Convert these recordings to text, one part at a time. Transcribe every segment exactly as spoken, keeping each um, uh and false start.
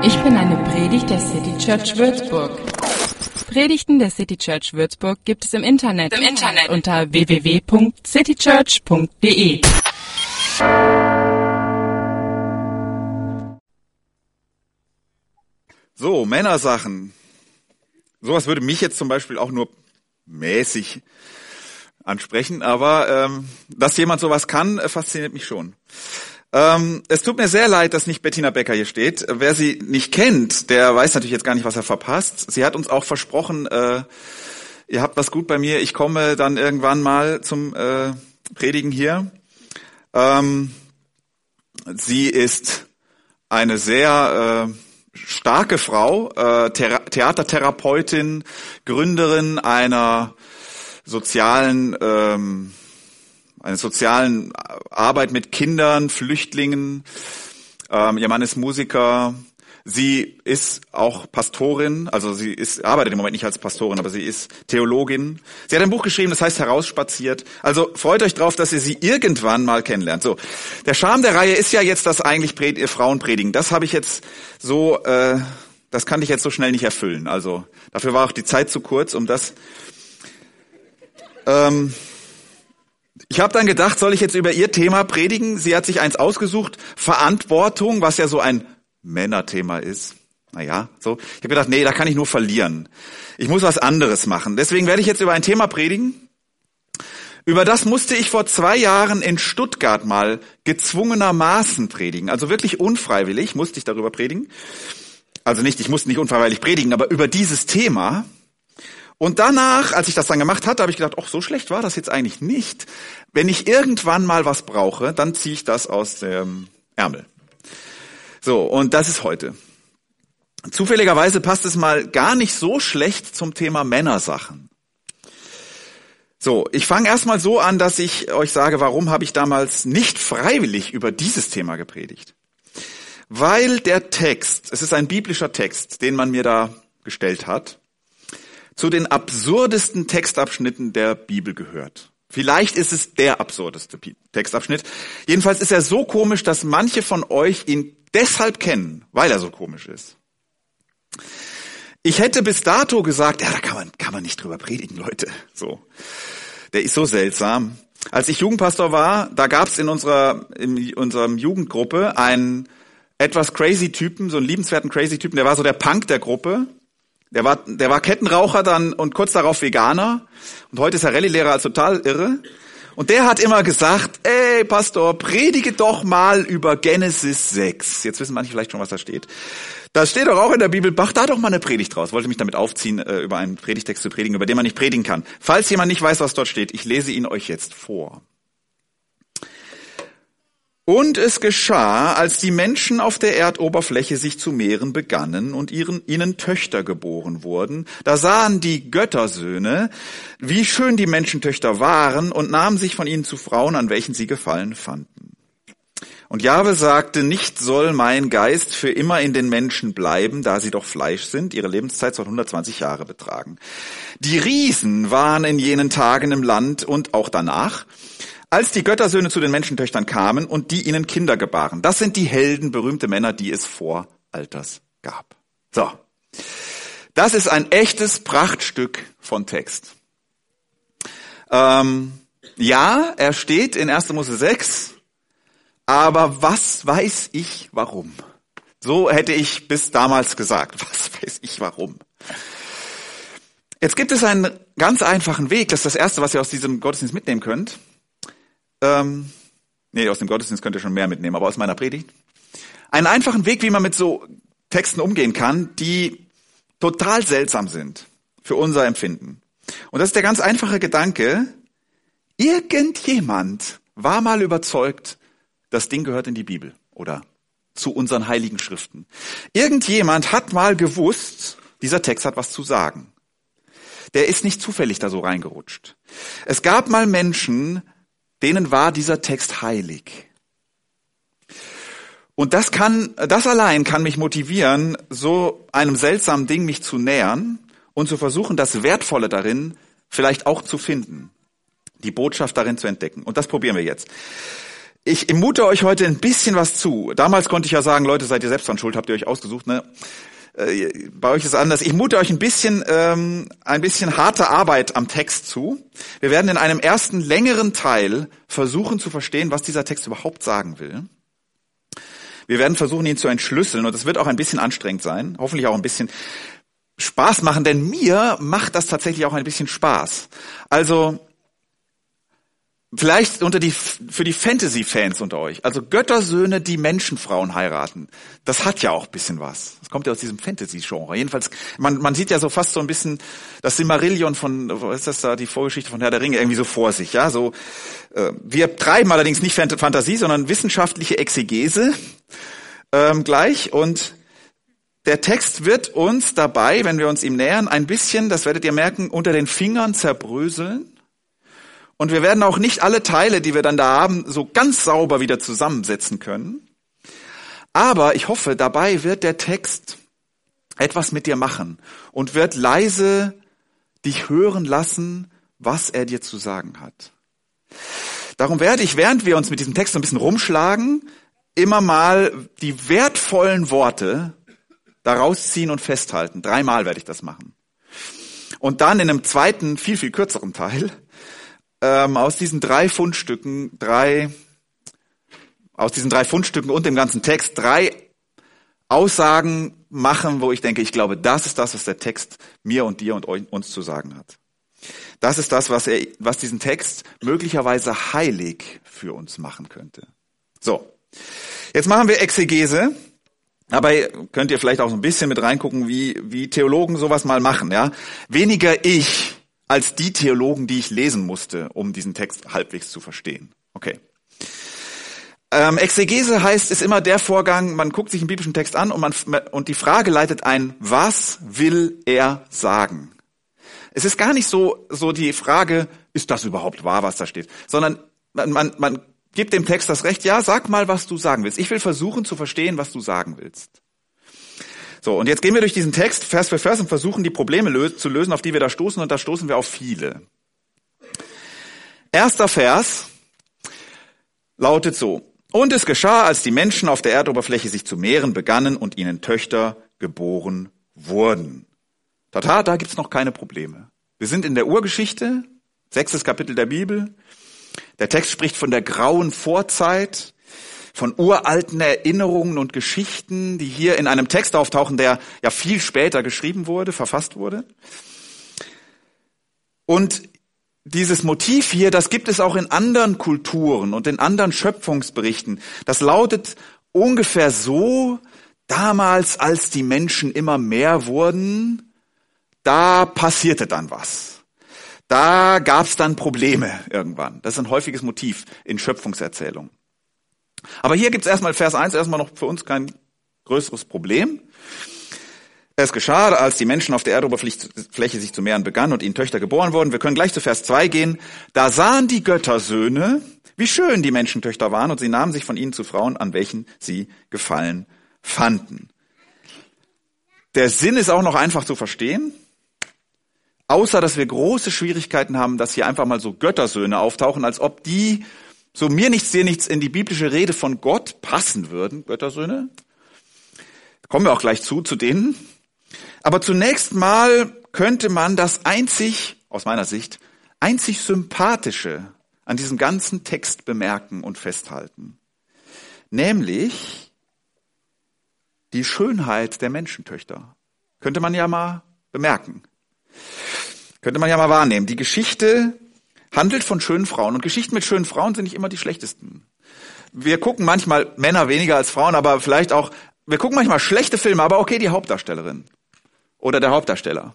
Ich bin eine Predigt der City Church Würzburg. Predigten der City Church Würzburg gibt es im Internet, Im Internet. unter w w w punkt citychurch punkt d e. So, Männersachen. Sowas würde mich jetzt zum Beispiel auch nur mäßig ansprechen, aber ähm, dass jemand sowas kann, äh, fasziniert mich schon. Ähm, es tut mir sehr leid, dass nicht Bettina Becker hier steht. Wer sie nicht kennt, der weiß natürlich jetzt gar nicht, was er verpasst. Sie hat uns auch versprochen, äh, ihr habt was gut bei mir, ich komme dann irgendwann mal zum äh, Predigen hier. Ähm, sie ist eine sehr äh, starke Frau, äh, Thera- Theatertherapeutin, Gründerin einer sozialen ähm, einer sozialen Arbeit mit Kindern, Flüchtlingen. Ähm, ihr Mann ist Musiker. Sie ist auch Pastorin, also sie ist arbeitet im Moment nicht als Pastorin, aber sie ist Theologin. Sie hat ein Buch geschrieben, das heißt Herausspaziert. Also freut euch drauf, dass ihr sie irgendwann mal kennenlernt. So, der Charme der Reihe ist ja jetzt, dass eigentlich Pred- Frauen predigen. Das habe ich jetzt so, äh, das kann ich jetzt so schnell nicht erfüllen. Also dafür war auch die Zeit zu kurz, um das. Ähm, Ich habe dann gedacht, soll ich jetzt über ihr Thema predigen? Sie hat sich eins ausgesucht, Verantwortung, was ja so ein Männerthema ist. Naja, so. Ich habe gedacht, nee, da kann ich nur verlieren. Ich muss was anderes machen. Deswegen werde ich jetzt über ein Thema predigen. Über das musste ich vor zwei Jahren in Stuttgart mal gezwungenermaßen predigen. Also wirklich unfreiwillig musste ich darüber predigen. Also nicht, ich musste nicht unfreiwillig predigen, aber über dieses Thema. Und danach, als ich das dann gemacht hatte, habe ich gedacht, ach, so schlecht war das jetzt eigentlich nicht. Wenn ich irgendwann mal was brauche, dann ziehe ich das aus dem Ärmel. So, und das ist heute. Zufälligerweise passt es mal gar nicht so schlecht zum Thema Männersachen. So, ich fange erstmal so an, dass ich euch sage, warum habe ich damals nicht freiwillig über dieses Thema gepredigt. Weil der Text, es ist ein biblischer Text, den man mir da gestellt hat, zu den absurdesten Textabschnitten der Bibel gehört. Vielleicht ist es der absurdeste Textabschnitt. Jedenfalls ist er so komisch, dass manche von euch ihn deshalb kennen, weil er so komisch ist. Ich hätte bis dato gesagt, ja, da kann man, kann man nicht drüber predigen, Leute. So, der ist so seltsam. Als ich Jugendpastor war, da gab es in unserer, in unserem Jugendgruppe einen etwas crazy Typen, so einen liebenswerten crazy Typen, der war so der Punk der Gruppe. Der war, der war Kettenraucher dann und kurz darauf Veganer. Und heute ist er Rallye-Lehrer, als total irre. Und der hat immer gesagt, ey Pastor, predige doch mal über Genesis sechs. Jetzt wissen manche vielleicht schon, was da steht. Da steht doch auch in der Bibel, mach da doch mal eine Predigt draus. Wollte mich damit aufziehen, über einen Predigtext zu predigen, über den man nicht predigen kann. Falls jemand nicht weiß, was dort steht, ich lese ihn euch jetzt vor. Und es geschah, als die Menschen auf der Erdoberfläche sich zu mehren begannen und ihren, ihnen Töchter geboren wurden, da sahen die Göttersöhne, wie schön die Menschentöchter waren und nahmen sich von ihnen zu Frauen, an welchen sie Gefallen fanden. Und Jahwe sagte, nicht soll mein Geist für immer in den Menschen bleiben, da sie doch Fleisch sind, ihre Lebenszeit soll hundertzwanzig Jahre betragen. Die Riesen waren in jenen Tagen im Land und auch danach, als die Göttersöhne zu den Menschentöchtern kamen und die ihnen Kinder gebaren. Das sind die Helden, berühmte Männer, die es vor Alters gab. So, das ist ein echtes Prachtstück von Text. Ähm, ja, er steht in erster Mose sechs, aber was weiß ich warum? So hätte ich bis damals gesagt, was weiß ich warum? Jetzt gibt es einen ganz einfachen Weg, das ist das Erste, was ihr aus diesem Gottesdienst mitnehmen könnt. Ähm, nee, aus dem Gottesdienst könnt ihr schon mehr mitnehmen, aber aus meiner Predigt. Einen einfachen Weg, wie man mit so Texten umgehen kann, die total seltsam sind für unser Empfinden. Und das ist der ganz einfache Gedanke, irgendjemand war mal überzeugt, das Ding gehört in die Bibel oder zu unseren heiligen Schriften. Irgendjemand hat mal gewusst, dieser Text hat was zu sagen. Der ist nicht zufällig da so reingerutscht. Es gab mal Menschen, denen war dieser Text heilig. Und das kann, das allein kann mich motivieren, so einem seltsamen Ding mich zu nähern und zu versuchen, das Wertvolle darin vielleicht auch zu finden. Die Botschaft darin zu entdecken. Und das probieren wir jetzt. Ich mute euch heute ein bisschen was zu. Damals konnte ich ja sagen, Leute, seid ihr selbst dran schuld, habt ihr euch ausgesucht, ne? Äh, bei euch ist es anders. Ich mute euch ein bisschen, ähm, ein bisschen harte Arbeit am Text zu. Wir werden in einem ersten längeren Teil versuchen zu verstehen, was dieser Text überhaupt sagen will. Wir werden versuchen, ihn zu entschlüsseln, und es wird auch ein bisschen anstrengend sein, hoffentlich auch ein bisschen Spaß machen, denn mir macht das tatsächlich auch ein bisschen Spaß. Also vielleicht unter die, für die Fantasy-Fans unter euch, also Göttersöhne, die Menschenfrauen heiraten, das hat ja auch ein bisschen was. Das kommt ja aus diesem Fantasy-Genre. Jedenfalls, man, man sieht ja so fast so ein bisschen das Silmarillion von, was ist das da, die Vorgeschichte von Herr der Ringe irgendwie so vor sich, ja, so. Äh, wir treiben allerdings nicht Fantasie, sondern wissenschaftliche Exegese ähm, gleich, und der Text wird uns dabei, wenn wir uns ihm nähern, ein bisschen, das werdet ihr merken, unter den Fingern zerbröseln. Und wir werden auch nicht alle Teile, die wir dann da haben, so ganz sauber wieder zusammensetzen können. Aber ich hoffe, dabei wird der Text etwas mit dir machen und wird leise dich hören lassen, was er dir zu sagen hat. Darum werde ich, während wir uns mit diesem Text so ein bisschen rumschlagen, immer mal die wertvollen Worte daraus ziehen und festhalten. Dreimal werde ich das machen. Und dann in einem zweiten, viel, viel kürzeren Teil, ähm, aus diesen drei Fundstücken, drei, aus diesen drei Fundstücken und dem ganzen Text, drei Aussagen machen, wo ich denke, ich glaube, das ist das, was der Text mir und dir und uns zu sagen hat. Das ist das, was er, was diesen Text möglicherweise heilig für uns machen könnte. So. Jetzt machen wir Exegese. Dabei könnt ihr vielleicht auch so ein bisschen mit reingucken, wie, wie Theologen sowas mal machen, ja. Weniger ich als die Theologen, die ich lesen musste, um diesen Text halbwegs zu verstehen. Okay. Ähm, Exegese heißt, ist immer der Vorgang, man guckt sich einen biblischen Text an und man, und die Frage leitet ein, was will er sagen? Es ist gar nicht so, so die Frage, ist das überhaupt wahr, was da steht? Sondern man, man, man gib dem Text das Recht, ja, sag mal, was du sagen willst. Ich will versuchen zu verstehen, was du sagen willst. So, und jetzt gehen wir durch diesen Text Vers für Vers und versuchen, die Probleme lö- zu lösen, auf die wir da stoßen, und da stoßen wir auf viele. Erster Vers lautet so: Und es geschah, als die Menschen auf der Erdoberfläche sich zu mehren begannen und ihnen Töchter geboren wurden. Tata, da gibt's noch keine Probleme. Wir sind in der Urgeschichte, sechstes Kapitel der Bibel. Der Text spricht von der grauen Vorzeit, von uralten Erinnerungen und Geschichten, die hier in einem Text auftauchen, der ja viel später geschrieben wurde, verfasst wurde. Und dieses Motiv hier, das gibt es auch in anderen Kulturen und in anderen Schöpfungsberichten. Das lautet ungefähr so: Damals, als die Menschen immer mehr wurden, da passierte dann was. Da gab es dann Probleme irgendwann. Das ist ein häufiges Motiv in Schöpfungserzählungen. Aber hier gibt es erstmal Vers eins, erstmal noch für uns kein größeres Problem. Es geschah, als die Menschen auf der Erdoberfläche sich zu mehren begannen und ihnen Töchter geboren wurden. Wir können gleich zu Vers zwei gehen. Da sahen die Göttersöhne, wie schön die Menschentöchter waren, und sie nahmen sich von ihnen zu Frauen, an welchen sie Gefallen fanden. Der Sinn ist auch noch einfach zu verstehen. Außer, dass wir große Schwierigkeiten haben, dass hier einfach mal so Göttersöhne auftauchen, als ob die, so mir nichts, dir nichts, in die biblische Rede von Gott passen würden, Göttersöhne. Da kommen wir auch gleich zu, zu denen. Aber zunächst mal könnte man das einzig, aus meiner Sicht, einzig Sympathische an diesem ganzen Text bemerken und festhalten. Nämlich die Schönheit der Menschentöchter. Könnte man ja mal bemerken. Könnte man ja mal wahrnehmen. Die Geschichte handelt von schönen Frauen. Und Geschichten mit schönen Frauen sind nicht immer die schlechtesten. Wir gucken manchmal, Männer weniger als Frauen, aber vielleicht auch, wir gucken manchmal schlechte Filme, aber okay, die Hauptdarstellerin oder der Hauptdarsteller.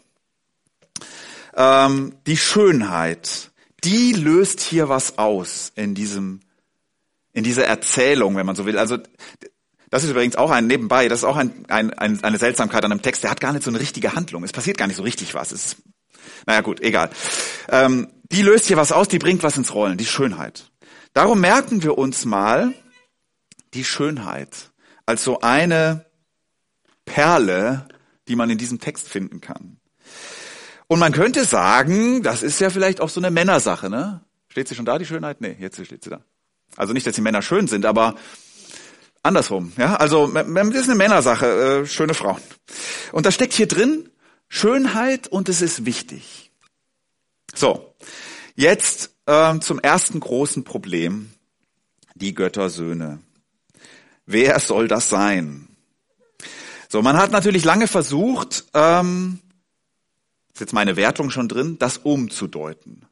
Ähm, die Schönheit, die löst hier was aus in diesem, in dieser Erzählung, wenn man so will. Also, das ist übrigens auch ein nebenbei, das ist auch ein, ein, ein, eine Seltsamkeit an einem Text, der hat gar nicht so eine richtige Handlung. Es passiert gar nicht so richtig was. Es ist, naja gut, egal. Ähm, die löst hier was aus, die bringt was ins Rollen, die Schönheit. Darum merken wir uns mal die Schönheit als so eine Perle, die man in diesem Text finden kann. Und man könnte sagen, das ist ja vielleicht auch so eine Männersache, ne? Steht sie schon da, die Schönheit? Nee, jetzt steht sie da. Also nicht, dass die Männer schön sind, aber andersrum. Ja, also das ist eine Männersache, äh, schöne Frauen. Und da steckt hier drin Schönheit und es ist wichtig. So, jetzt äh, zum ersten großen Problem, die Göttersöhne. Wer soll das sein? So, man hat natürlich lange versucht, ähm, ist jetzt meine Wertung schon drin, das umzudeuten.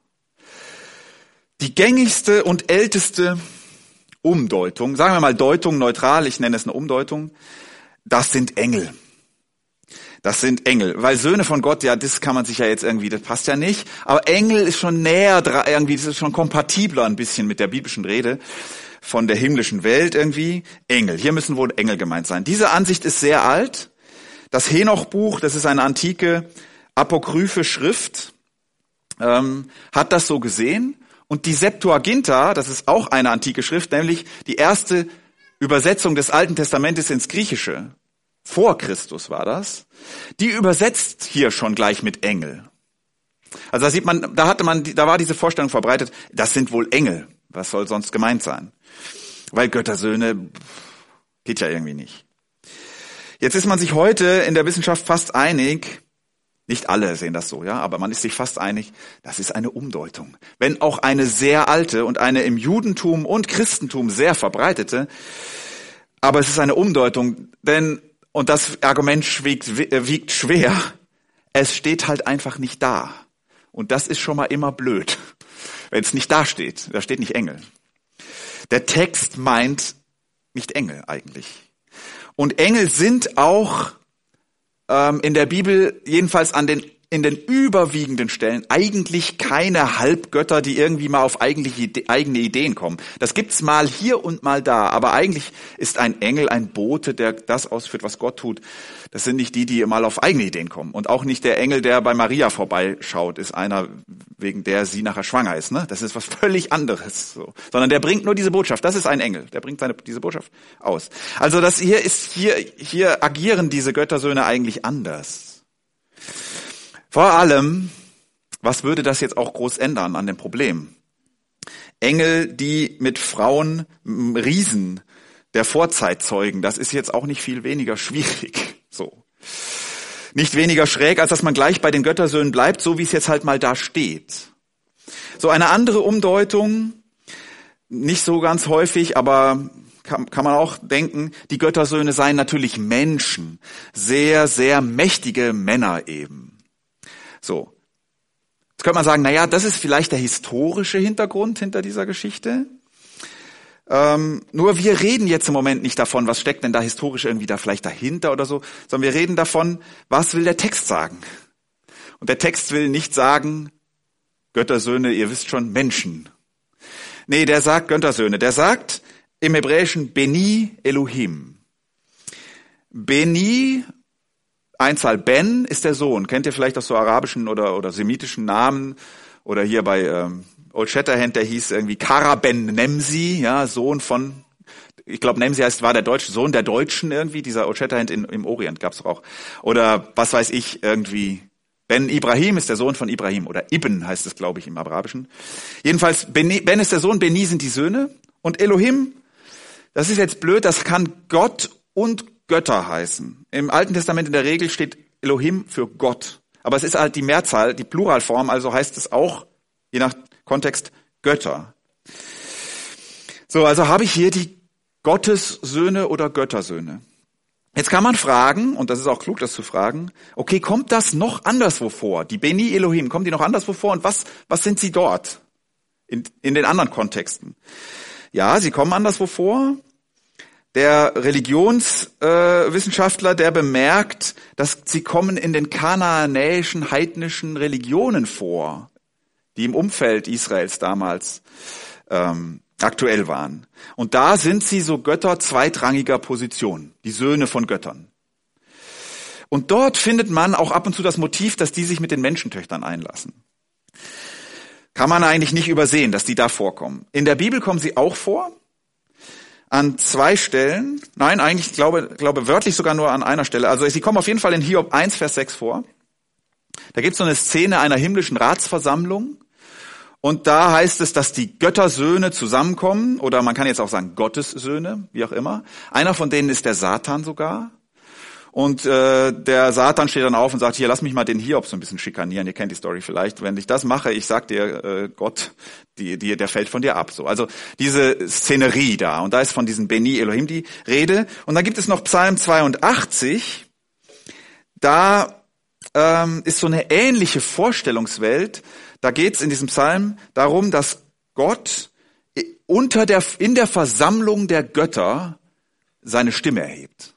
Die gängigste und älteste Umdeutung, sagen wir mal Deutung neutral, ich nenne es eine Umdeutung, das sind Engel. Das sind Engel, weil Söhne von Gott, ja, das kann man sich ja jetzt irgendwie, das passt ja nicht, aber Engel ist schon näher dran, irgendwie, das ist schon kompatibler ein bisschen mit der biblischen Rede von der himmlischen Welt irgendwie. Engel, hier müssen wohl Engel gemeint sein. Diese Ansicht ist sehr alt. Das Henoch-Buch, das ist eine antike apokryphe Schrift, ähm, hat das so gesehen. Und die Septuaginta, das ist auch eine antike Schrift, nämlich die erste Übersetzung des Alten Testamentes ins Griechische, vor Christus war das, die übersetzt hier schon gleich mit Engel. Also da sieht man, da hatte man, da war diese Vorstellung verbreitet, das sind wohl Engel. Was soll sonst gemeint sein? Weil Göttersöhne geht ja irgendwie nicht. Jetzt ist man sich heute in der Wissenschaft fast einig, nicht alle sehen das so, ja, aber man ist sich fast einig, das ist eine Umdeutung. Wenn auch eine sehr alte und eine im Judentum und Christentum sehr verbreitete, aber es ist eine Umdeutung, denn, und das Argument wiegt, wiegt schwer, es steht halt einfach nicht da. Und das ist schon mal immer blöd, wenn es nicht da steht. Da steht nicht Engel. Der Text meint nicht Engel eigentlich. Und Engel sind auch ähm, in der Bibel, jedenfalls an den in den überwiegenden Stellen, eigentlich keine Halbgötter, die irgendwie mal auf eigentliche, eigene Ideen kommen. Das gibt's mal hier und mal da, aber eigentlich ist ein Engel ein Bote, der das ausführt, was Gott tut. Das sind nicht die, die mal auf eigene Ideen kommen. Und auch nicht der Engel, der bei Maria vorbeischaut, ist einer, wegen der sie nachher schwanger ist. Ne? Das ist was völlig anderes. So. Sondern der bringt nur diese Botschaft. Das ist ein Engel. Der bringt seine, diese Botschaft aus. Also das hier ist, hier, hier agieren diese Göttersöhne eigentlich anders. Vor allem, was würde das jetzt auch groß ändern an dem Problem? Engel, die mit Frauen Riesen der Vorzeit zeugen, das ist jetzt auch nicht viel weniger schwierig. So. Nicht weniger schräg, als dass man gleich bei den Göttersöhnen bleibt, so wie es jetzt halt mal da steht. So eine andere Umdeutung, nicht so ganz häufig, aber kann, kann man auch denken, die Göttersöhne seien natürlich Menschen, sehr, sehr mächtige Männer eben. So. Jetzt könnte man sagen, na ja, das ist vielleicht der historische Hintergrund hinter dieser Geschichte. Ähm, nur wir reden jetzt im Moment nicht davon, was steckt denn da historisch irgendwie da vielleicht dahinter oder so, sondern wir reden davon, was will der Text sagen? Und der Text will nicht sagen, Göttersöhne, ihr wisst schon, Menschen. Nee, der sagt Göttersöhne. Der sagt im Hebräischen Beni Elohim. Beni, Einzahl Ben ist der Sohn. Kennt ihr vielleicht auch so arabischen oder, oder semitischen Namen? Oder hier bei ähm, Old Shatterhand, der hieß irgendwie Kara Ben Nemsi, ja, Sohn von, ich glaube Nemsi heißt, war der deutsche Sohn der Deutschen irgendwie, dieser Old Shatterhand in, im Orient gab's auch. Oder was weiß ich, irgendwie Ben Ibrahim ist der Sohn von Ibrahim. Oder Ibn heißt es, glaube ich, im Arabischen. Jedenfalls, Ben, Ben ist der Sohn, Beni sind die Söhne. Und Elohim, das ist jetzt blöd, das kann Gott und Götter heißen. Im Alten Testament in der Regel steht Elohim für Gott. Aber es ist halt die Mehrzahl, die Pluralform, also heißt es auch, je nach Kontext, Götter. So, also habe ich hier die Gottessöhne oder Göttersöhne. Jetzt kann man fragen, und das ist auch klug, das zu fragen, okay, kommt das noch anderswo vor? Die Beni Elohim, kommen die noch anderswo vor? Und was, was sind sie dort? In, in den anderen Kontexten. Ja, sie kommen anderswo vor. Der Religionswissenschaftler, äh, der bemerkt, dass sie kommen in den kanaanäischen, heidnischen Religionen vor, die im Umfeld Israels damals ähm, aktuell waren. Und da sind sie so Götter zweitrangiger Position, die Söhne von Göttern. Und dort findet man auch ab und zu das Motiv, dass die sich mit den Menschentöchtern einlassen. Kann man eigentlich nicht übersehen, dass die da vorkommen. In der Bibel kommen sie auch vor. An zwei Stellen, nein, eigentlich glaube, glaube wörtlich sogar nur an einer Stelle. Also sie kommen auf jeden Fall in Hiob eins, Vers sechs vor. Da gibt es so eine Szene einer himmlischen Ratsversammlung Und da heißt es, dass die Göttersöhne zusammenkommen, oder man kann jetzt auch sagen Gottessöhne, wie auch immer. Einer von denen ist der Satan sogar. Und äh, der Satan steht dann auf und sagt, hier, lass mich mal den Hiob so ein bisschen schikanieren. Ihr kennt die Story vielleicht. Wenn ich das mache, ich sag dir, äh, Gott, die, die, der fällt von dir ab. So, also diese Szenerie da. Und da ist von diesen Beni Elohim die Rede. Und dann gibt es noch Psalm zweiundachtzig. Da ähm, ist so eine ähnliche Vorstellungswelt. Da geht es in diesem Psalm darum, dass Gott unter der, in der Versammlung der Götter seine Stimme erhebt.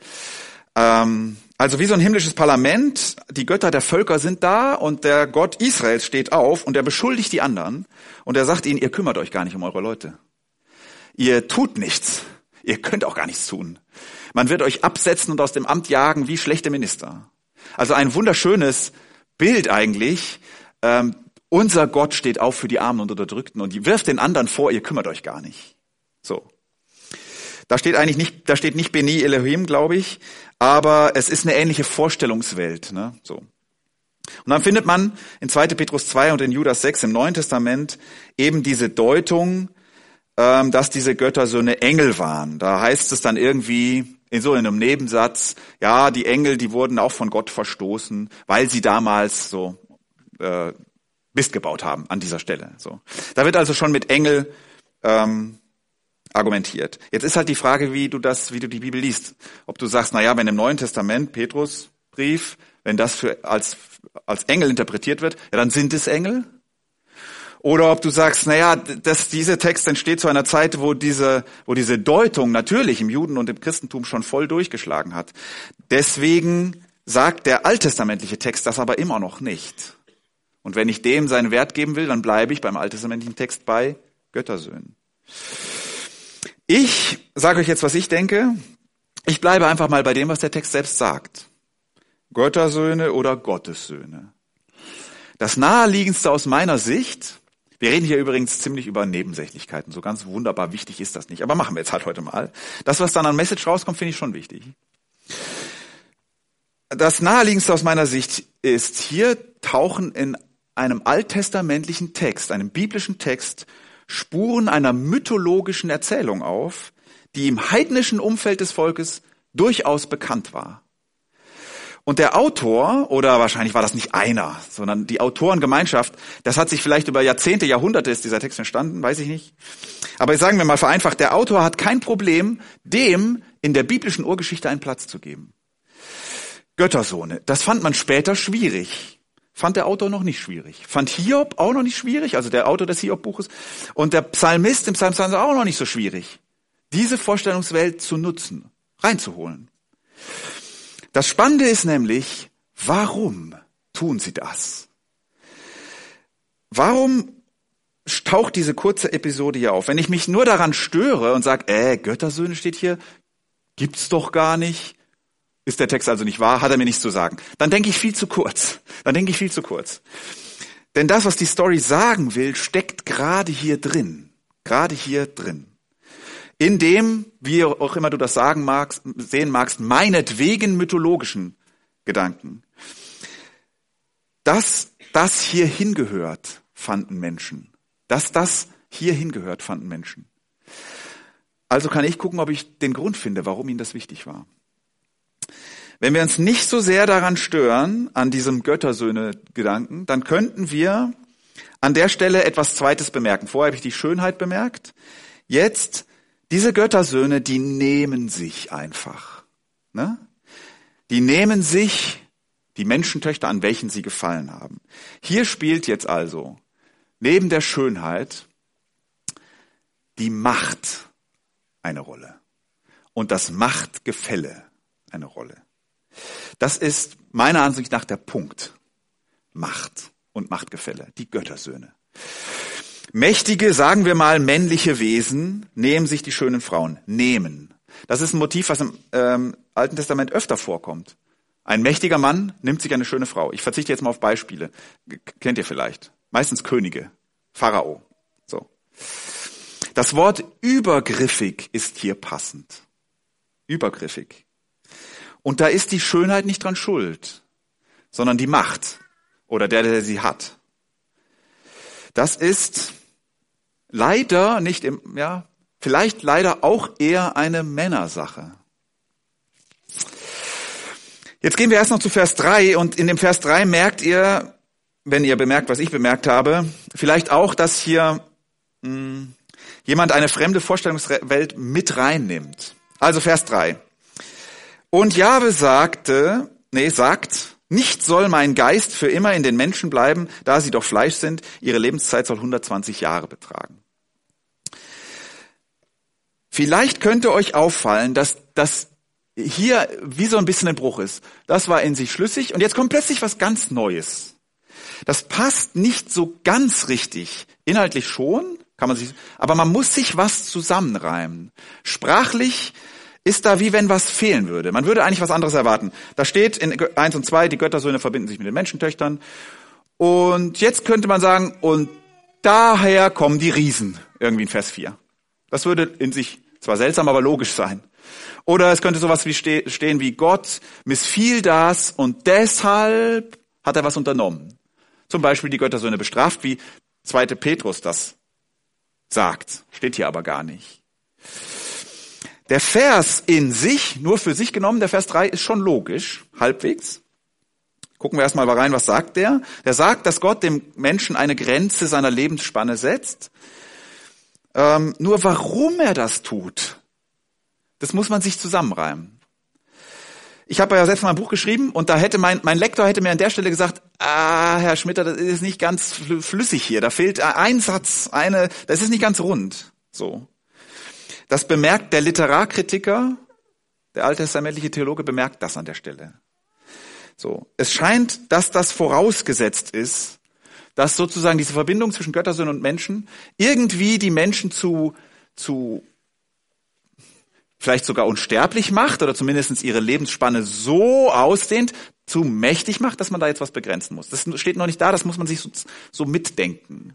Ähm, also wie so ein himmlisches Parlament, die Götter der Völker sind da und der Gott Israels steht auf und er beschuldigt die anderen und er sagt ihnen, ihr kümmert euch gar nicht um eure Leute. Ihr tut nichts. Ihr könnt auch gar nichts tun. Man wird euch absetzen und aus dem Amt jagen wie schlechte Minister. Also ein wunderschönes Bild eigentlich. Ähm, unser Gott steht auf für die Armen und Unterdrückten und wirft den anderen vor, ihr kümmert euch gar nicht. So. Da steht eigentlich nicht, da steht nicht Beni Elohim, glaube ich, aber es ist eine ähnliche Vorstellungswelt, ne? So. Und dann findet man in zweiter Petrus zwei und in Judas sechs im Neuen Testament eben diese Deutung, ähm, dass diese Göttersöhne Engel waren. Da heißt es dann irgendwie in so einem Nebensatz, ja, die Engel, die wurden auch von Gott verstoßen, weil sie damals so äh, Mist gebaut haben an dieser Stelle. So. Da wird also schon mit Engel ähm, argumentiert. Jetzt ist halt die Frage, wie du das, wie du die Bibel liest. Ob du sagst, na ja, wenn im Neuen Testament Petrusbrief, wenn das für, als, als Engel interpretiert wird, ja, dann sind es Engel. Oder ob du sagst, na ja, dass dieser Text entsteht zu einer Zeit, wo diese, wo diese Deutung natürlich im Juden und im Christentum schon voll durchgeschlagen hat. Deswegen sagt der alttestamentliche Text das aber immer noch nicht. Und wenn ich dem seinen Wert geben will, dann bleibe ich beim alttestamentlichen Text bei Göttersöhnen. Ich sage euch jetzt, was ich denke. Ich bleibe einfach mal bei dem, was der Text selbst sagt. Göttersöhne oder Gottessöhne. Das Naheliegendste aus meiner Sicht, wir reden hier übrigens ziemlich über Nebensächlichkeiten, so ganz wunderbar wichtig ist das nicht, aber machen wir jetzt halt heute mal. Das, was dann an Message rauskommt, finde ich schon wichtig. Das Naheliegendste aus meiner Sicht ist, hier tauchen in einem alttestamentlichen Text, einem biblischen Text, Spuren einer mythologischen Erzählung auf, die im heidnischen Umfeld des Volkes durchaus bekannt war. Und der Autor, oder wahrscheinlich war das nicht einer, sondern die Autorengemeinschaft, das hat sich vielleicht über Jahrzehnte, Jahrhunderte ist dieser Text entstanden, weiß ich nicht. Aber sagen wir mal vereinfacht, der Autor hat kein Problem, dem in der biblischen Urgeschichte einen Platz zu geben. Göttersöhne, das fand man später schwierig. Fand der Autor noch nicht schwierig. Fand Hiob auch noch nicht schwierig, also der Autor des Hiob-Buches. Und der Psalmist im Psalm zwanzig auch noch nicht so schwierig, diese Vorstellungswelt zu nutzen, reinzuholen. Das Spannende ist nämlich, warum tun sie das? Warum taucht diese kurze Episode hier auf? Wenn ich mich nur daran störe und sage, äh, Göttersöhne steht hier, gibt's doch gar nicht, ist der Text also nicht wahr, hat er mir nichts zu sagen. Dann denke ich viel zu kurz. Dann denke ich viel zu kurz. Denn das, was die Story sagen will, steckt gerade hier drin. Gerade hier drin. In dem, wie auch immer du das sagen magst, sehen magst, meinetwegen mythologischen Gedanken. Dass das hier hingehört, fanden Menschen. Dass das hier hingehört, fanden Menschen. Also kann ich gucken, ob ich den Grund finde, warum ihnen das wichtig war. Wenn wir uns nicht so sehr daran stören, an diesem Göttersöhne-Gedanken, dann könnten wir an der Stelle etwas Zweites bemerken. Vorher habe ich die Schönheit bemerkt. Jetzt, diese Göttersöhne, die nehmen sich einfach. Ne? Die nehmen sich die Menschentöchter, an welchen sie gefallen haben. Hier spielt jetzt also neben der Schönheit die Macht eine Rolle und das Machtgefälle eine Rolle. Das ist meiner Ansicht nach der Punkt. Macht und Machtgefälle, die Göttersöhne. Mächtige, sagen wir mal, männliche Wesen nehmen sich die schönen Frauen. Nehmen. Das ist ein Motiv, was im ähm, Alten Testament öfter vorkommt. Ein mächtiger Mann nimmt sich eine schöne Frau. Ich verzichte jetzt mal auf Beispiele. Kennt ihr vielleicht. Meistens Könige. Pharao. So. Das Wort übergriffig ist hier passend. Übergriffig. Und da ist die Schönheit nicht dran schuld, sondern die Macht oder der, der sie hat. das ist leider nicht im, ja, vielleicht leider auch eher eine Männersache. Jetzt gehen wir erst noch zu Vers drei und in dem Vers drei merkt ihr, wenn ihr bemerkt, was ich bemerkt habe, vielleicht auch, dass hier mh, jemand eine fremde Vorstellungswelt mit reinnimmt. Also Vers drei. Und Jahwe sagte, nee, sagt, nicht soll mein Geist für immer in den Menschen bleiben, da sie doch Fleisch sind, ihre Lebenszeit soll hundertzwanzig Jahre betragen. Vielleicht könnte euch auffallen, dass das hier wie so ein bisschen ein Bruch ist. Das war in sich schlüssig und jetzt kommt plötzlich was ganz Neues. Das passt nicht so ganz richtig. Inhaltlich schon, kann man sich, aber man muss sich was zusammenreimen. Sprachlich ist da wie wenn was fehlen würde. Man würde eigentlich was anderes erwarten. Da steht in eins und zwei, die Göttersöhne verbinden sich mit den Menschentöchtern. Und jetzt könnte man sagen, und daher kommen die Riesen, irgendwie in Vers vier. Das würde in sich zwar seltsam, aber logisch sein. Oder es könnte sowas wie ste- stehen wie Gott missfiel das und deshalb hat er was unternommen. Zum Beispiel die Göttersöhne bestraft, wie zweiter Petrus das sagt. Steht hier aber gar nicht. Der Vers in sich, nur für sich genommen, der Vers drei, ist schon logisch, halbwegs. Gucken wir erstmal rein, was sagt der? Der sagt, dass Gott dem Menschen eine Grenze seiner Lebensspanne setzt. Ähm, nur warum er das tut, das muss man sich zusammenreimen. Ich habe ja selbst mal ein Buch geschrieben und da hätte mein, mein Lektor hätte mir an der Stelle gesagt, ah, Herr Schmitter, das ist nicht ganz flüssig hier. Da fehlt ein Satz, eine, das ist nicht ganz rund. So. Das bemerkt der Literarkritiker, der alttestamentliche Theologe bemerkt das an der Stelle. So. Es scheint, dass das vorausgesetzt ist, dass sozusagen diese Verbindung zwischen Göttersöhnen und Menschen irgendwie die Menschen zu, zu, vielleicht sogar unsterblich macht oder zumindest ihre Lebensspanne so ausdehnt, zu mächtig macht, dass man da jetzt was begrenzen muss. Das steht noch nicht da, das muss man sich so, so mitdenken.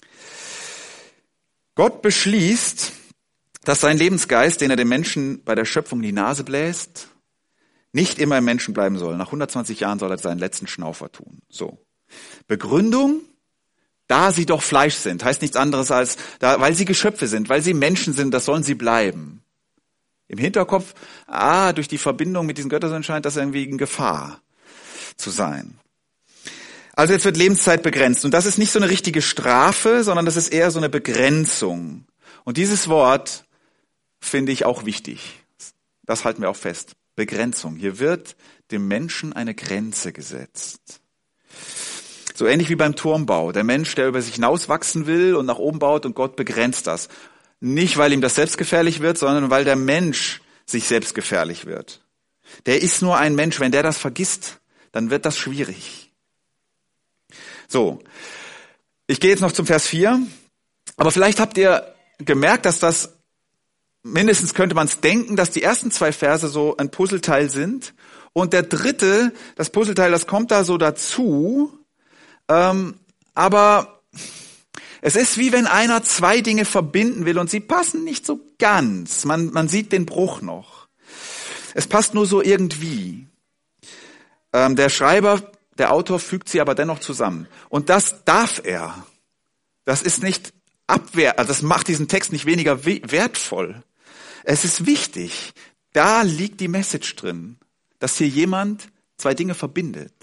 Gott beschließt, dass sein Lebensgeist, den er dem Menschen bei der Schöpfung in die Nase bläst, nicht immer im Menschen bleiben soll. Nach hundertzwanzig Jahren soll er seinen letzten Schnaufer tun. So. Begründung, da sie doch Fleisch sind, heißt nichts anderes als, da, weil sie Geschöpfe sind, weil sie Menschen sind, das sollen sie bleiben. Im Hinterkopf, ah, durch die Verbindung mit diesen Göttersöhnen scheint das irgendwie in Gefahr zu sein. Also jetzt wird Lebenszeit begrenzt. Und das ist nicht so eine richtige Strafe, sondern das ist eher so eine Begrenzung. Und dieses Wort finde ich auch wichtig. Das halten wir auch fest. Begrenzung. Hier wird dem Menschen eine Grenze gesetzt. So ähnlich wie beim Turmbau. Der Mensch, der über sich hinauswachsen will und nach oben baut und Gott begrenzt das. Nicht, weil ihm das selbst gefährlich wird, sondern weil der Mensch sich selbst gefährlich wird. Der ist nur ein Mensch. Wenn der das vergisst, dann wird das schwierig. So, ich gehe jetzt noch zum Vers vier. Aber vielleicht habt ihr gemerkt, dass das, mindestens könnte man es denken, dass die ersten zwei Verse so ein Puzzleteil sind. Und der dritte, das Puzzleteil, das kommt da so dazu. Ähm, aber es ist wie wenn einer zwei Dinge verbinden will und sie passen nicht so ganz. Man, man sieht den Bruch noch. Es passt nur so irgendwie. Ähm, der Schreiber, der Autor fügt sie aber dennoch zusammen. Und das darf er. Das ist nicht Abwehr, also das macht diesen Text nicht weniger wertvoll. Es ist wichtig. Da liegt die Message drin, dass hier jemand zwei Dinge verbindet.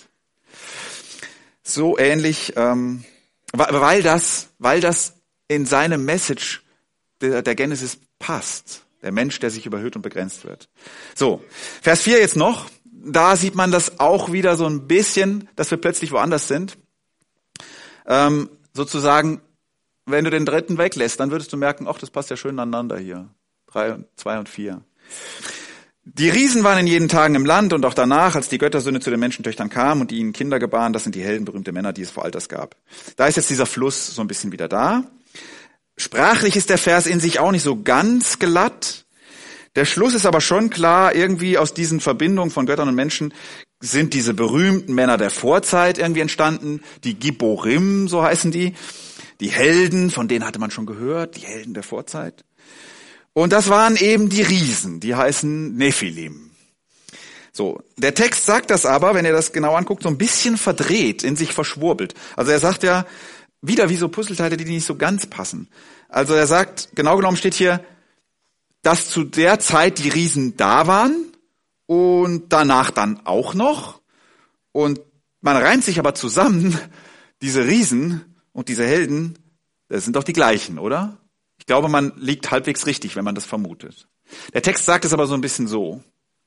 So ähnlich, ähm, weil das, weil das in seine Message der, der Genesis passt. Der Mensch, der sich überhöht und begrenzt wird. So, Vers vier jetzt noch. Da sieht man das auch wieder so ein bisschen, dass wir plötzlich woanders sind. Ähm, sozusagen, wenn du den dritten weglässt, dann würdest du merken, ach, das passt ja schön aneinander hier. Drei, zwei und vier. Die Riesen waren in jenen Tagen im Land und auch danach, als die Göttersöhne zu den Menschentöchtern kamen und die ihnen Kinder gebaren, das sind die heldenberühmte Männer, die es vor Alters gab. Da ist jetzt dieser Fluss so ein bisschen wieder da. Sprachlich ist der Vers in sich auch nicht so ganz glatt. Der Schluss ist aber schon klar, irgendwie aus diesen Verbindungen von Göttern und Menschen sind diese berühmten Männer der Vorzeit irgendwie entstanden. Die Gibborim, so heißen die. Die Helden, von denen hatte man schon gehört, die Helden der Vorzeit. Und das waren eben die Riesen, die heißen Nephilim. So, der Text sagt das aber, wenn ihr das genau anguckt, so ein bisschen verdreht, in sich verschwurbelt. Also er sagt ja, wieder wie so Puzzleteile, die nicht so ganz passen. Also er sagt, genau genommen steht hier, dass zu der Zeit die Riesen da waren und danach dann auch noch. Und man reimt sich aber zusammen, diese Riesen und diese Helden, das sind doch die gleichen, oder? Ich glaube, man liegt halbwegs richtig, wenn man das vermutet. Der Text sagt es aber so ein bisschen so.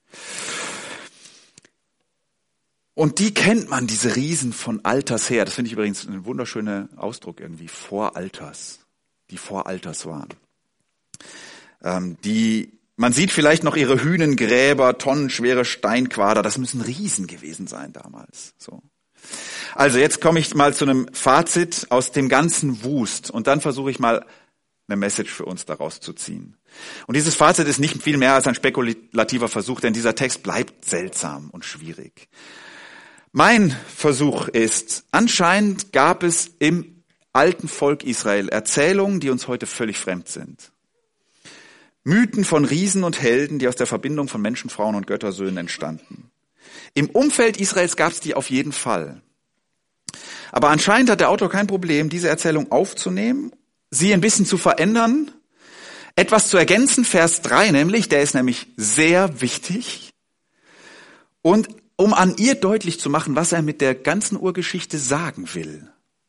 Und die kennt man, diese Riesen von Alters her. Das finde ich übrigens ein wunderschöner Ausdruck irgendwie, vor Alters, die vor Alters waren. Ähm, die, man sieht vielleicht noch ihre Hünengräber, tonnenschwere Steinquader. Das müssen Riesen gewesen sein damals. So. Also jetzt komme ich mal zu einem Fazit aus dem ganzen Wust und dann versuche ich mal eine Message für uns daraus zu ziehen. Und dieses Fazit ist nicht viel mehr als ein spekulativer Versuch, denn dieser Text bleibt seltsam und schwierig. Mein Versuch ist, anscheinend gab es im alten Volk Israel Erzählungen, die uns heute völlig fremd sind. Mythen von Riesen und Helden, die aus der Verbindung von Menschen, Frauen und Göttersöhnen entstanden. Im Umfeld Israels gab es die auf jeden Fall. Aber anscheinend hat der Autor kein Problem, diese Erzählung aufzunehmen, sie ein bisschen zu verändern, etwas zu ergänzen, Vers drei nämlich, der ist nämlich sehr wichtig, und um an ihr deutlich zu machen, was er mit der ganzen Urgeschichte sagen will.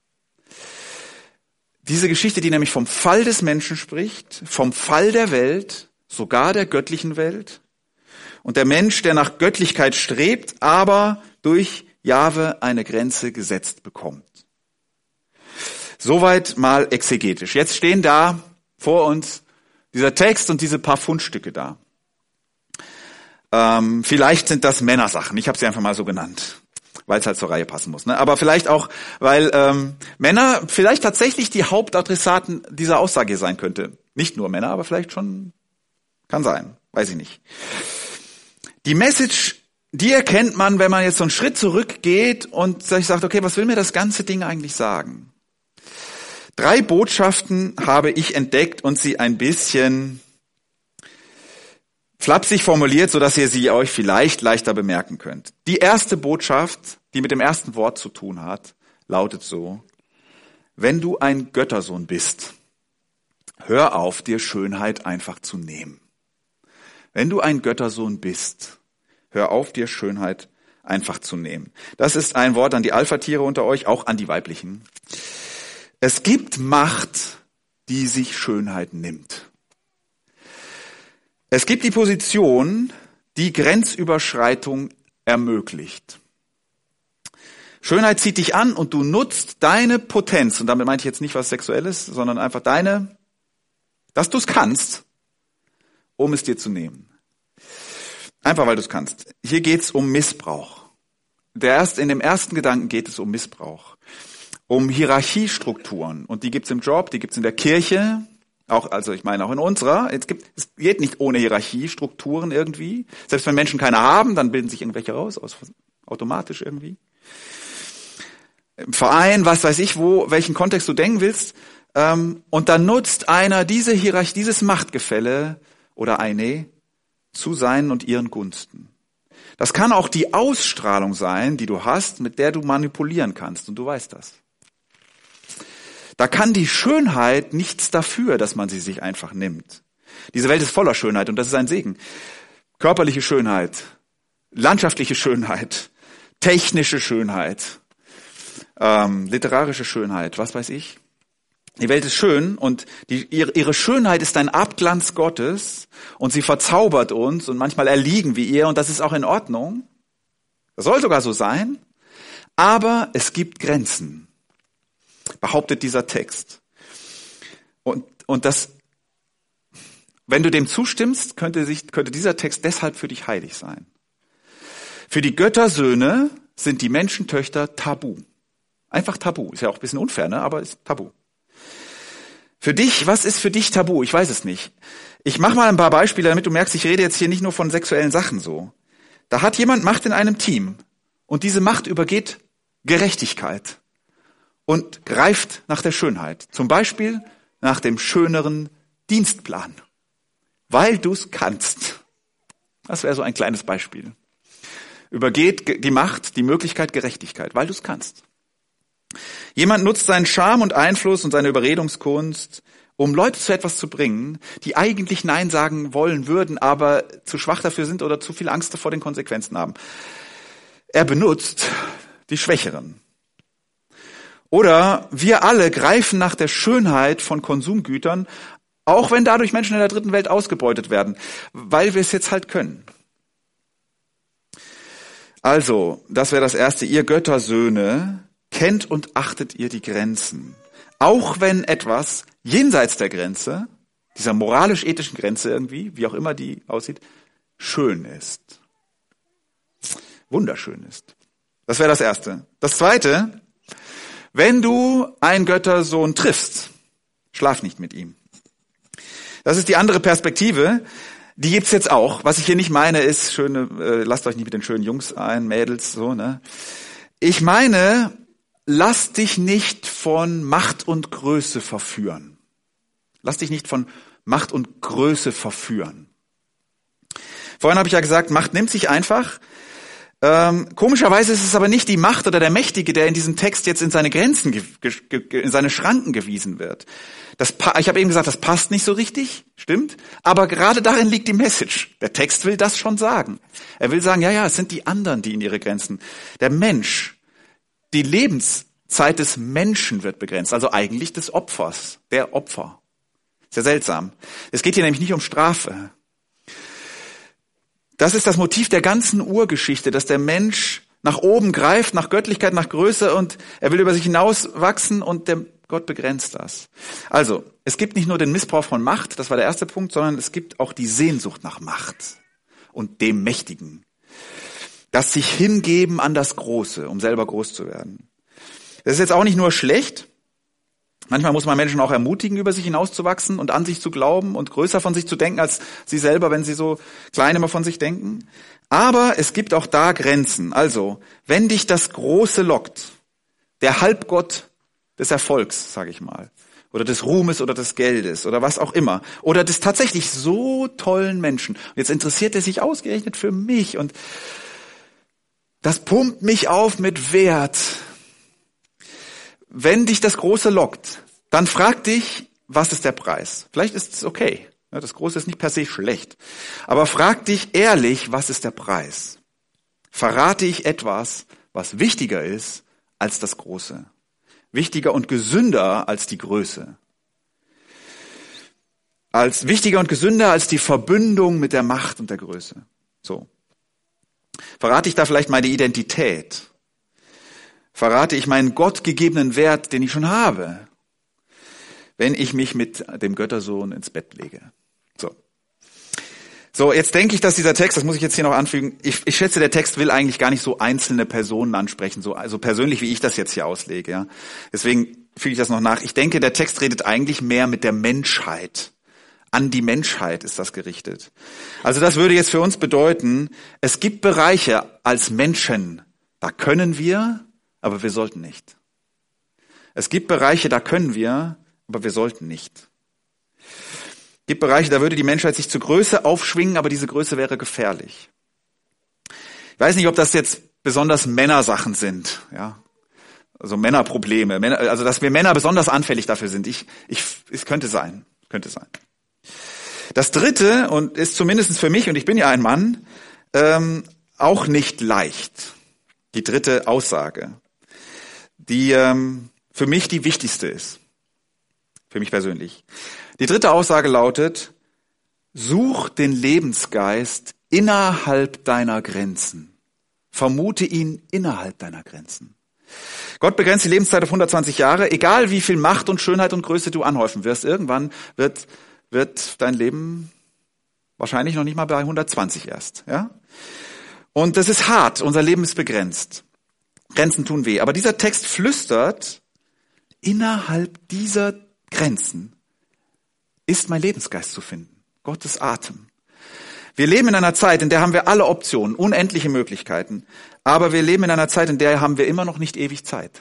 Diese Geschichte, die nämlich vom Fall des Menschen spricht, vom Fall der Welt, sogar der göttlichen Welt, und der Mensch, der nach Göttlichkeit strebt, aber durch Jahwe eine Grenze gesetzt bekommt. Soweit mal exegetisch. Jetzt stehen da vor uns dieser Text und diese paar Fundstücke da. Ähm, vielleicht sind das Männersachen. Ich habe sie einfach mal so genannt, weil es halt zur Reihe passen muss. Ne? Aber vielleicht auch, weil ähm, Männer vielleicht tatsächlich die Hauptadressaten dieser Aussage sein könnte. Nicht nur Männer, aber vielleicht schon, kann sein, weiß ich nicht. Die Message, die erkennt man, wenn man jetzt so einen Schritt zurückgeht und sich sagt, okay, was will mir das ganze Ding eigentlich sagen? Drei Botschaften habe ich entdeckt und sie ein bisschen flapsig formuliert, sodass ihr sie euch vielleicht leichter bemerken könnt. Die erste Botschaft, die mit dem ersten Wort zu tun hat, lautet so: Wenn du ein Göttersohn bist, hör auf, dir Schönheit einfach zu nehmen. Wenn du ein Göttersohn bist, hör auf, dir Schönheit einfach zu nehmen. Das ist ein Wort an die Alpha-Tiere unter euch, auch an die weiblichen. Es gibt Macht, die sich Schönheit nimmt. Es gibt die Position, die Grenzüberschreitung ermöglicht. Schönheit zieht dich an und du nutzt deine Potenz, und damit meine ich jetzt nicht was Sexuelles, sondern einfach deine, dass du es kannst, um es dir zu nehmen. Einfach weil du es kannst. Hier geht es um Missbrauch. Der erst, in dem ersten Gedanken geht es um Missbrauch. Um Hierarchiestrukturen. Und die gibt's im Job, die gibt's in der Kirche, auch, also ich meine auch in unserer. Es gibt, es geht nicht ohne Hierarchiestrukturen irgendwie. Selbst wenn Menschen keine haben, dann bilden sich irgendwelche raus, aus, automatisch irgendwie. Im Verein, was weiß ich wo, welchen Kontext du denken willst. Ähm, und dann nutzt einer diese Hierarchie, dieses Machtgefälle oder eine zu seinen und ihren Gunsten. Das kann auch die Ausstrahlung sein, die du hast, mit der du manipulieren kannst. Und du weißt das. Da kann die Schönheit nichts dafür, dass man sie sich einfach nimmt. Diese Welt ist voller Schönheit und das ist ein Segen. Körperliche Schönheit, landschaftliche Schönheit, technische Schönheit, ähm, literarische Schönheit, was weiß ich. Die Welt ist schön und die, ihre, ihre Schönheit ist ein Abglanz Gottes und sie verzaubert uns und manchmal erliegen wir ihr und das ist auch in Ordnung. Das soll sogar so sein, aber es gibt Grenzen, behauptet dieser Text. Und, und das, wenn du dem zustimmst, könnte, sich, könnte dieser Text deshalb für dich heilig sein. Für die Göttersöhne sind die Menschentöchter tabu. Einfach tabu. Ist ja auch ein bisschen unfair, ne? Aber ist tabu. Für dich, was ist für dich tabu? Ich weiß es nicht. Ich mache mal ein paar Beispiele, damit du merkst, ich rede jetzt hier nicht nur von sexuellen Sachen so. Da hat jemand Macht in einem Team und diese Macht übergeht Gerechtigkeit und greift nach der Schönheit. Zum Beispiel nach dem schöneren Dienstplan, weil du es kannst. Das wäre so ein kleines Beispiel. Übergeht die Macht, die Möglichkeit Gerechtigkeit, weil du es kannst. Jemand nutzt seinen Charme und Einfluss und seine Überredungskunst, um Leute zu etwas zu bringen, die eigentlich Nein sagen wollen würden, aber zu schwach dafür sind oder zu viel Angst vor den Konsequenzen haben. Er benutzt die Schwächeren. Oder wir alle greifen nach der Schönheit von Konsumgütern, auch wenn dadurch Menschen in der dritten Welt ausgebeutet werden, weil wir es jetzt halt können. Also, das wäre das Erste. Ihr Göttersöhne, kennt und achtet ihr die Grenzen. Auch wenn etwas jenseits der Grenze, dieser moralisch-ethischen Grenze irgendwie, wie auch immer die aussieht, schön ist. Wunderschön ist. Das wäre das Erste. Das Zweite, wenn du einen Göttersohn triffst, schlaf nicht mit ihm. Das ist die andere Perspektive. Die gibt's jetzt auch. Was ich hier nicht meine, ist schöne, äh, lasst euch nicht mit den schönen Jungs ein, Mädels, so, ne? Ich meine, lass dich nicht von Macht und Größe verführen. Lass dich nicht von Macht und Größe verführen. Vorhin habe ich ja gesagt, Macht nimmt sich einfach. Ähm, komischerweise ist es aber nicht die Macht oder der Mächtige, der in diesem Text jetzt in seine Grenzen, ge- ge- in seine Schranken gewiesen wird. Das, ich habe eben gesagt, das passt nicht so richtig, stimmt, aber gerade darin liegt die Message. Der Text will das schon sagen. Er will sagen, ja, ja, es sind die anderen, die in ihre Grenzen. Der Mensch, die Lebenszeit des Menschen wird begrenzt, also eigentlich des Opfers, der Opfer. Ist ja seltsam. Es geht hier nämlich nicht um Strafe. Das ist das Motiv der ganzen Urgeschichte, dass der Mensch nach oben greift, nach Göttlichkeit, nach Größe und er will über sich hinaus wachsen und der Gott begrenzt das. Also, es gibt nicht nur den Missbrauch von Macht, das war der erste Punkt, sondern es gibt auch die Sehnsucht nach Macht und dem Mächtigen. Das sich hingeben an das Große, um selber groß zu werden. Das ist jetzt auch nicht nur schlecht. Manchmal muss man Menschen auch ermutigen, über sich hinauszuwachsen und an sich zu glauben und größer von sich zu denken als sie selber, wenn sie so klein immer von sich denken. Aber es gibt auch da Grenzen. Also, wenn dich das Große lockt, der Halbgott des Erfolgs, sage ich mal, oder des Ruhmes oder des Geldes oder was auch immer, oder des tatsächlich so tollen Menschen. Und jetzt interessiert er sich ausgerechnet für mich und das pumpt mich auf mit Wert. Wenn dich das Große lockt, dann frag dich, was ist der Preis? Vielleicht ist es okay. Das Große ist nicht per se schlecht. Aber frag dich ehrlich, was ist der Preis? Verrate ich etwas, was wichtiger ist als das Große? Wichtiger und gesünder als die Größe? Als wichtiger und gesünder als die Verbündung mit der Macht und der Größe? So. Verrate ich da vielleicht meine Identität? Verrate ich meinen gottgegebenen Wert, den ich schon habe, wenn ich mich mit dem Göttersohn ins Bett lege? So. So, jetzt denke ich, dass dieser Text, das muss ich jetzt hier noch anfügen, ich, ich schätze, der Text will eigentlich gar nicht so einzelne Personen ansprechen, so also persönlich, wie ich das jetzt hier auslege. Ja. Deswegen füge ich das noch nach. Ich denke, der Text redet eigentlich mehr mit der Menschheit. An die Menschheit ist das gerichtet. Also das würde jetzt für uns bedeuten, es gibt Bereiche als Menschen, da können wir, aber wir sollten nicht. Es gibt Bereiche, da können wir, aber wir sollten nicht. Es gibt Bereiche, da würde die Menschheit sich zur Größe aufschwingen, aber diese Größe wäre gefährlich. Ich weiß nicht, ob das jetzt besonders Männersachen sind, ja, also Männerprobleme, Männer, also dass wir Männer besonders anfällig dafür sind. Ich, ich, es könnte sein, könnte sein. Das Dritte und ist zumindest für mich, und ich bin ja ein Mann, ähm, auch nicht leicht. Die dritte Aussage, die ähm, für mich die wichtigste ist, für mich persönlich. Die dritte Aussage lautet: Such den Lebensgeist innerhalb deiner Grenzen. Vermute ihn innerhalb deiner Grenzen. Gott begrenzt die Lebenszeit auf hundertzwanzig Jahre. Egal wie viel Macht und Schönheit und Größe du anhäufen wirst, irgendwann wird wird dein Leben wahrscheinlich noch nicht mal bei hundertzwanzig erst. Ja? Und das ist hart. Unser Leben ist begrenzt. Grenzen tun weh. Aber dieser Text flüstert, innerhalb dieser Grenzen ist mein Lebensgeist zu finden. Gottes Atem. Wir leben in einer Zeit, in der haben wir alle Optionen, unendliche Möglichkeiten. Aber wir leben in einer Zeit, in der haben wir immer noch nicht ewig Zeit.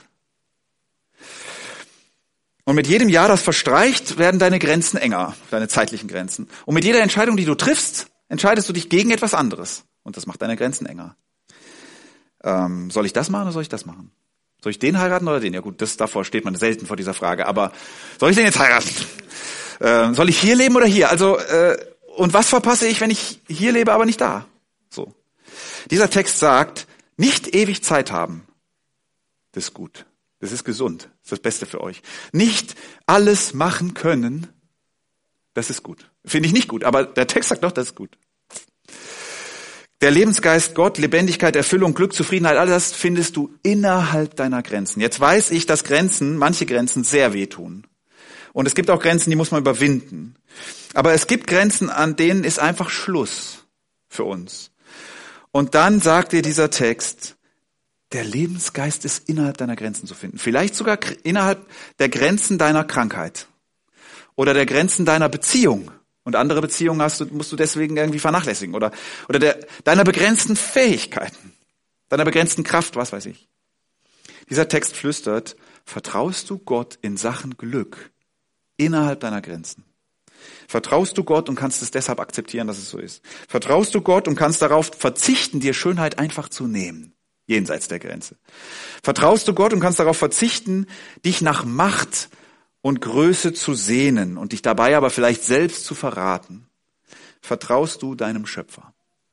Und mit jedem Jahr, das verstreicht, werden deine Grenzen enger, deine zeitlichen Grenzen. Und mit jeder Entscheidung, die du triffst, entscheidest du dich gegen etwas anderes. Und das macht deine Grenzen enger. Ähm, soll ich das machen oder soll ich das machen? Soll ich den heiraten oder den? Ja gut, das davor steht man selten vor dieser Frage. Aber soll ich den jetzt heiraten? Äh, soll ich hier leben oder hier? Also äh, und was verpasse ich, wenn ich hier lebe, aber nicht da? So. Dieser Text sagt, nicht ewig Zeit haben. Das ist gut. Das ist gesund. Das ist das Beste für euch. Nicht alles machen können. Das ist gut. Finde ich nicht gut, aber der Text sagt doch, das ist gut. Der Lebensgeist, Gott, Lebendigkeit, Erfüllung, Glück, Zufriedenheit, all das findest du innerhalb deiner Grenzen. Jetzt weiß ich, dass Grenzen, manche Grenzen sehr wehtun. Und es gibt auch Grenzen, die muss man überwinden. Aber es gibt Grenzen, an denen ist einfach Schluss für uns. Und dann sagt dir dieser Text, der Lebensgeist ist innerhalb deiner Grenzen zu finden. Vielleicht sogar innerhalb der Grenzen deiner Krankheit oder der Grenzen deiner Beziehung. Und andere Beziehungen hast du, musst du deswegen irgendwie vernachlässigen. Oder, oder der, deiner begrenzten Fähigkeiten, deiner begrenzten Kraft, was weiß ich. Dieser Text flüstert, vertraust du Gott in Sachen Glück innerhalb deiner Grenzen? Vertraust du Gott und kannst es deshalb akzeptieren, dass es so ist? Vertraust du Gott und kannst darauf verzichten, dir Schönheit einfach zu nehmen, jenseits der Grenze? Vertraust du Gott und kannst darauf verzichten, dich nach Macht und Größe zu sehnen und dich dabei aber vielleicht selbst zu verraten? Vertraust du deinem Schöpfer?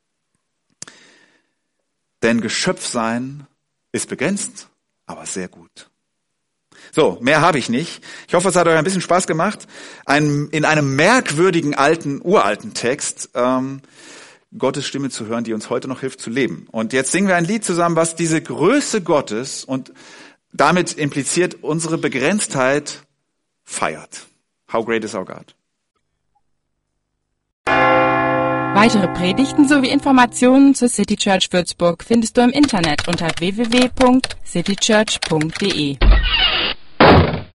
Denn Geschöpfsein ist begrenzt, aber sehr gut. So, mehr habe ich nicht. Ich hoffe, es hat euch ein bisschen Spaß gemacht. Ein, in einem merkwürdigen, alten, uralten Text ähm, Gottes Stimme zu hören, die uns heute noch hilft zu leben. Und jetzt singen wir ein Lied zusammen, was diese Größe Gottes und damit impliziert unsere Begrenztheit feiert. How great is our God? Weitere Predigten sowie Informationen zur City Church Würzburg findest du im Internet unter w w w punkt city church punkt d e.